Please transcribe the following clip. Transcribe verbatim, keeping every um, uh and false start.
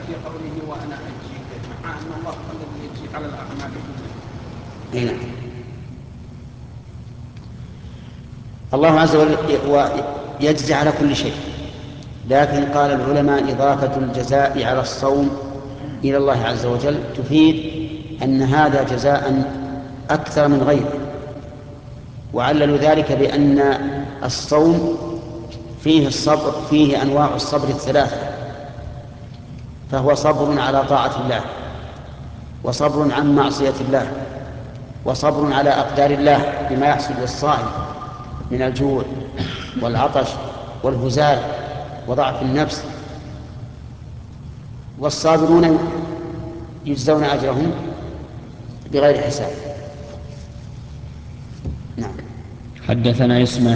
في قوله وأنا أجزيك، مع أن الله هو الذي يجزيك على الأعمال كلها. نعم. الله عز وجل يجزي على كل شيء، لكن قال العلماء إضافة الجزاء على الصوم إلى الله عز وجل تفيد أن هذا جزاء أكثر من غيره، وعللوا ذلك بأن الصوم فيه الصبر، فيه أنواع الصبر الثلاثة، فهو صبر على طاعة الله، وصبر عن معصية الله، وصبر على أقدار الله بما يحصل للصائم من الجوع والعطش والهزال وضعف النفس. والصابرون يجزون أجرهم بغير حساب. نعم. حدثنا إسماعيل